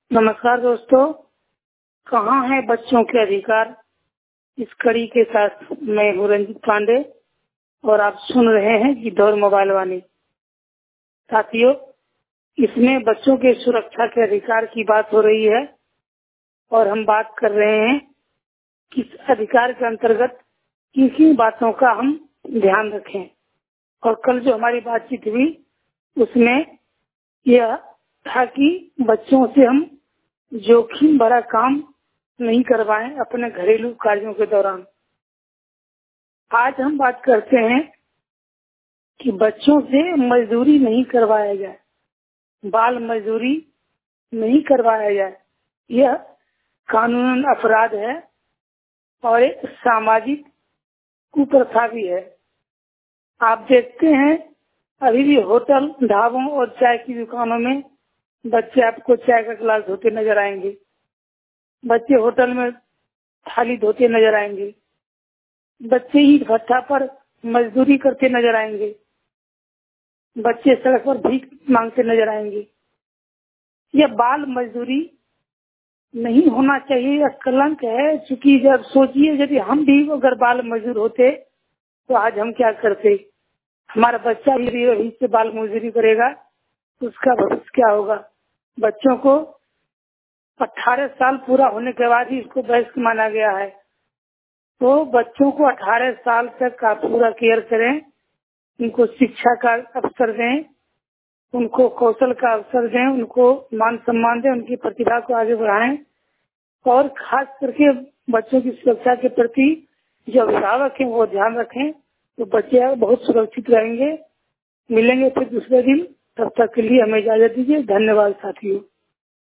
नमस्कार दोस्तों, कहाँ है बच्चों के अधिकार। इस कड़ी के साथ मैं हूँ रंजित पांडे और आप सुन रहे हैं कि दौर मोबाइल वाणी। साथियों, इसमें बच्चों के सुरक्षा के अधिकार की बात हो रही है और हम बात कर रहे हैं कि इस अधिकार के अंतर्गत किन किन बातों का हम ध्यान रखें। और कल जो हमारी बातचीत हुई उसमें यह था कि बच्चों से हम जोखिम भरा काम नहीं करवाएं अपने घरेलू कार्यों के दौरान। आज हम बात करते हैं कि बच्चों से मजदूरी नहीं करवाया जाए, बाल मजदूरी नहीं करवाया जाए। यह कानूनन अपराध है और एक सामाजिक कुप्रथा भी है। आप देखते हैं अभी भी होटल, ढाबों और चाय की दुकानों में बच्चे आपको चाय का गिलास धोते नजर आएंगे, बच्चे होटल में थाली धोते नजर आएंगे, बच्चे ईंट भट्ठा पर मजदूरी करते नजर आएंगे, बच्चे सड़क पर भीख मांगते नजर आएंगे। यह बाल मजदूरी नहीं होना चाहिए, यह कलंक है। क्योंकि जब सोचिए यदि हम भी अगर बाल मजदूर होते तो आज हम क्या करते। हमारा बच्चा भी वही से बाल मजदूरी करेगा तो उसका भविष्य क्या होगा। बच्चों को 18 साल पूरा होने के बाद ही इसको वयस्क माना गया है। तो बच्चों को 18 साल तक का पूरा केयर करें, उनको शिक्षा का अवसर दें, उनको कौशल का अवसर दें, उनको मान सम्मान दें, उनकी प्रतिभा को आगे बढ़ाएं और खास करके बच्चों की सुरक्षा के प्रति जो अभिभावक हैं वो ध्यान रखें तो बच्चे बहुत सुरक्षित रहेंगे। मिलेंगे फिर दूसरे दिन, तब तक के लिए हमें इजाजत दीजिए। धन्यवाद साथियों।